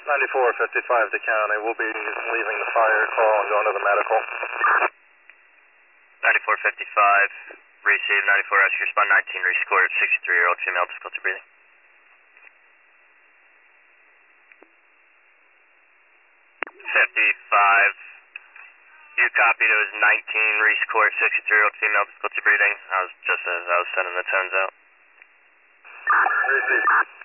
9455 to county. We'll be leaving the fire call and going to the medical. 9455, receive 94 rescue, respond 19, rescored 63-year-old female, difficulty breathing. 55, you copied, it was 19, rescored 63-year-old female, difficulty breathing. I was just as I was sending the tones out. Receive.